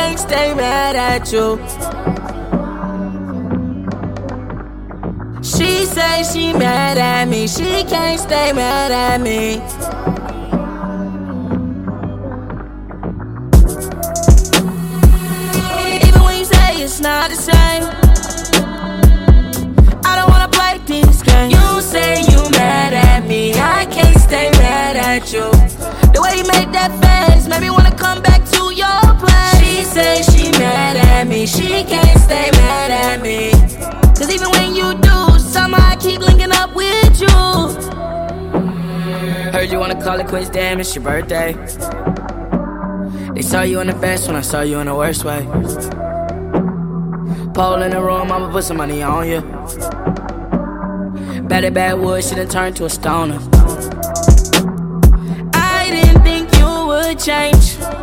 can't stay mad at you. She say she mad at me, she can't stay mad at me. Even when you say it's not the same, I don't wanna play this game. You say you mad at me, I can't stay mad at you. The way you make that face made me wanna come back to your place. She say she mad at me, she can't stay mad at me. Cause even when you do, somehow I keep linking up with you. Heard you wanna call it quits, damn, it's your birthday. They saw you in the best when I saw you in the worst way. Pole in the room, I'ma put some money on you. Bad wood, she done turned to a stoner. I didn't think you would change.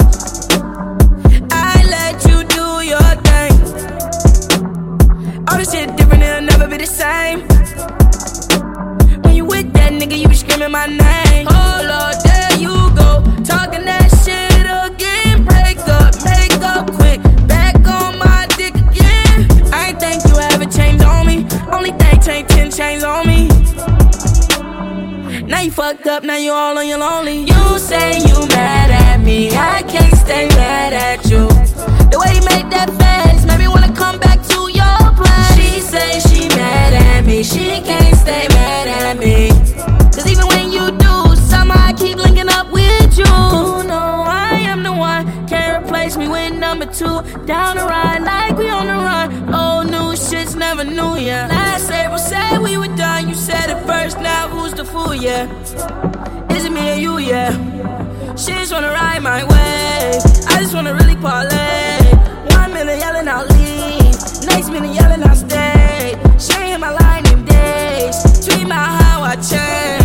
I let you do your thing. All this shit different, it'll never be the same. When you with that nigga, you be screaming my name. Oh Lord, there you go, talking that shit again. Break up, make up quick, back on my dick again. I ain't think you ever changed on me. Only thing changed 10 chains on me. Now you fucked up, now you all on your lonely. You say you mad at me, I can't stay mad at you. The way you make that face made me wanna come back to your place. She say she mad at me, she can't stay mad at me. Cause even when you do, somehow I keep linking up with you. No, I am the one, can't replace me with number 2. Down the ride like we on the run. Old new shit's never new, yeah. Last April said we were done, you said it first, now who's the fool, yeah? Is it me or you, yeah? She just wanna ride my way, I just wanna really parlay. 1 minute yelling I'll leave, next minute yelling I'll stay. She ain't my line in days, tweet about how I change.